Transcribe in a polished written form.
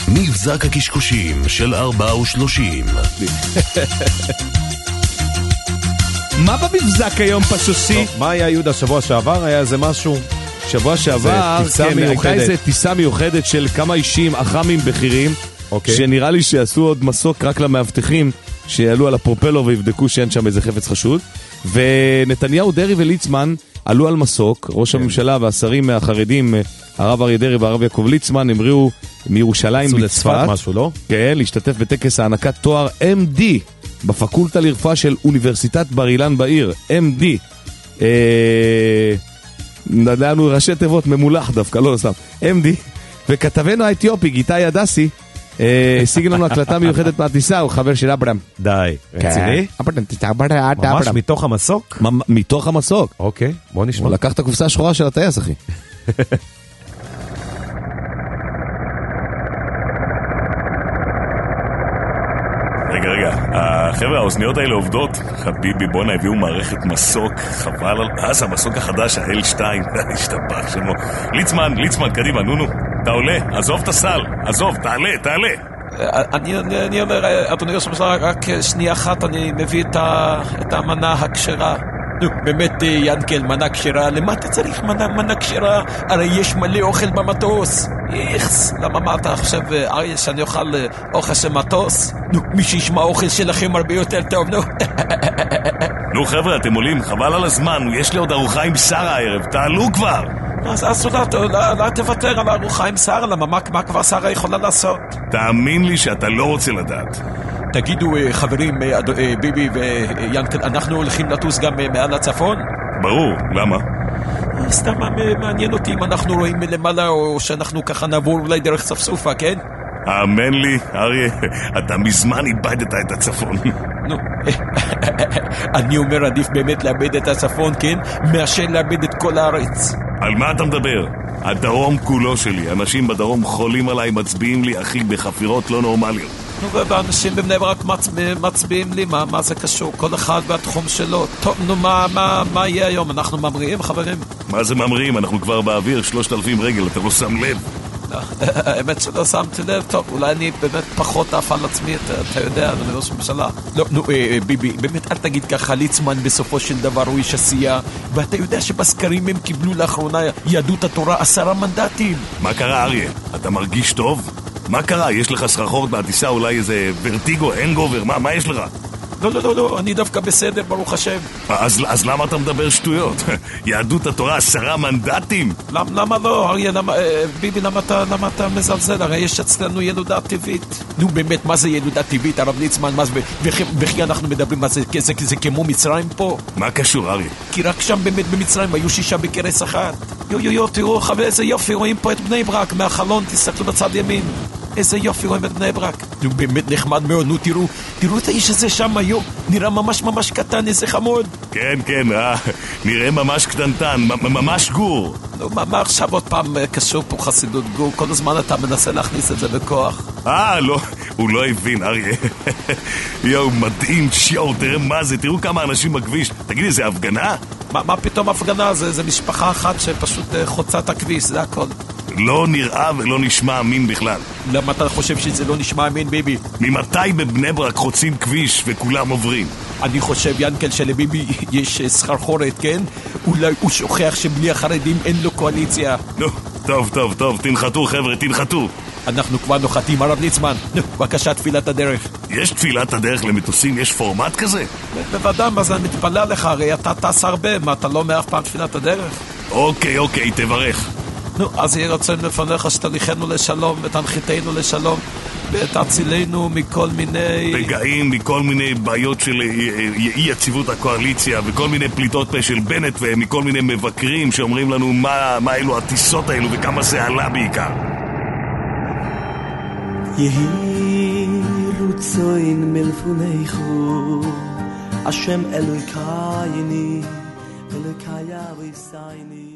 מבזק הקשקושים של 34. מה במבזק היום פשוסי? מה היה יהודה שבוע שעבר? היה איזה משהו? שבוע שעבר, כן, הייתה איזו טיסה מיוחדת של כמה אישים, אח"מים בכירים, שנראה לי שעשו עוד מסוק רק למאבטחים, שיעלו על הפרופלור ויבדקו שאין שם איזה חפץ חשוד. ונתניהו, דרי וליצמן עלו על מסוק, ראש הממשלה והשרים החרדים, הרב אריה דרעי והרב יעקב ליצמן, המריאו מירושלים לצפת, משהו, לא? כן, להשתתף בטקס הענקת תואר MD בפקולטה לרפואה של אוניברסיטת בר אילן בעיר, MD. נדענו ראשי תיבות ממולח דווקא, לא סתם, MD. וכתבנו האתיופי, גיטאי הדסי, השיג לנו הקלטה מיוחדת מהטיסה, הוא חבר של אברהם. די, רציני? ממש מתוך המסוק? מתוך המסוק. אוקיי, בוא נשמע. הוא לקח את הקופסה השחורה של הטייס, אחי. רגע, החבר'ה, האוזניות האלה עובדות? חביבי, בוא נביאו מערכת מסוק, חבל על... זה המסוק החדש, ה-L2, השתבח שמו. ליצמן, קדימה, נו, אתה עולה, עזוב את הסל, עזוב, תעלה. אני אומר, אדוני ראש הממשלה, רק שנייה אחת, אני מביא את המנה הכשרה. נו, באמת, ינקל, מנה כשרה, למה אתה צריך מנה כשרה? הרי יש מלא אוכל במטוס. איכס, למה מה אתה חושב, אריה, שאני אוכל אוכל של מטוס? נו, מי שישמע אוכל שלכם הרבה יותר טוב, נו. נו חבר'ה, אתם עולים, חבל על הזמן, יש לי עוד ארוחה עם שרה הערב, תעלו כבר. אז לא תוותר על הארוחה עם שרה, למה מה כבר שרה יכולה לעשות? תאמין לי שאתה לא רוצה לדעת. תגידו, חברים, ביבי ויאנקל, אנחנו הולכים לטוס גם מעל הצפון? ברור, למה? סתם מעניין אותי אם אנחנו רואים מלמעלה או שאנחנו ככה נעבור אולי דרך ספסופה, כן? האמן לי, אריה, אתה מזמן איבדת את הצפון. נו, אני אומר עדיף באמת לאבד את הצפון, כן? מאשר לאבד את כל הארץ. על מה אתה מדבר? הדרום כולו שלי, אנשים בדרום חולים עליי, מצביעים לי, אחי, בחפירות לא נורמליות. נו, ואנשים בבני ברק מצביעים לי, מה זה קשור? כל אחד בתחום שלו. טוב, נו, מה יהיה היום? אנחנו ממריאים, חברים? מה זה ממריאים? אנחנו כבר באוויר 3,000 רגל, אתה לא שם לב. האמת שלא שמתי לב, טוב, אולי אני באמת פחות אף על עצמי, אתה יודע, אני ראש הממשלה. לא, נו, ביבי, באמת אל תגיד ככה, ליצמן בסופו של דבר הוא איש עשייה, ואתה יודע שבסקרים הם קיבלו לאחרונה יהדות התורה 10 מנדטים. מה קרה, אריה? אתה מרגיש טוב? מה קרה? יש לך סחרחורת מהטיסה, אולי איזה ורטיגו, הנגובר, מה יש לך? לא, אני דווקא בסדר, ברוך השם. אז למה אתה מדבר שטויות? יהדות התורה 10 מנדטים? למה לא, אריה, ביבי, למה אתה מזלזל? הרי יש אצלנו ילודה טבעית. נו באמת, מה זה ילודה טבעית, הרב ליצמן? וכי אנחנו מדברים, מה זה כמו מצרים פה? מה קשור, אריה? כי רק שם באמת במצרים היו 6 בכרס אחת. תראו, חבר, איזה יופי, רואים פה את בני ברק מהחלון, תסתכלו בצד ימין. איזה יופי רואים את בני ברק. נו, באמת נחמד מאוד, נו, תראו את האיש הזה שם היום, נראה ממש קטן, איזה חמוד. כן, נראה ממש קטנטן, ממש גור. נו, מה עכשיו עוד פעם קשור פה חסידות גור? כל הזמן אתה מנסה להכניס את זה בכוח. לא, הוא לא הבין, אריה. יואו, מדהים, תראה מה זה, תראו כמה אנשים בכביש. תגידי, זה הפגנה? מה פתאום הפגנה? זה משפחה אחת שפשוט חוצה את הכביש, זה הכל. לא נראה ולא נשמע אמין בכלל. למה אתה חושב שזה לא נשמע אמין, ביבי? ממתי בבני ברק חוצים כביש וכולם עוברים? אני חושב, ינקל, שלביבי יש סחרחורת, כן? אולי הוא שוכח שבלי החרדים אין לו קואליציה. נו, טוב, תנחתו חבר'ה, תנחתו. אנחנו כבר נוחתים, הרב ליצמן. נו, בבקשה, תפילת הדרך. יש תפילת הדרך למטוסים? יש פורמט כזה? בוודאי, מה זה מתפלל לך? הרי אתה טס הרבה, מה אתה לא אומר אף פעם תפילת הדרך? אוקיי, תברך. נו, אז יהיה רצון לפניך שתליכנו לשלום ותנחיתנו לשלום ותצילנו מכל מיני פגעים, מכל מיני בעיות של אי יציבות הקואליציה וכל מיני פליטות פה של בנט ומכל מיני מבקרים שאומרים לנו מה אלו הטיסות האלו וכמה זה עלה בעיקר. יהי רוצוין מלפוניכו השם אלוקייני אלוקיה ויסייני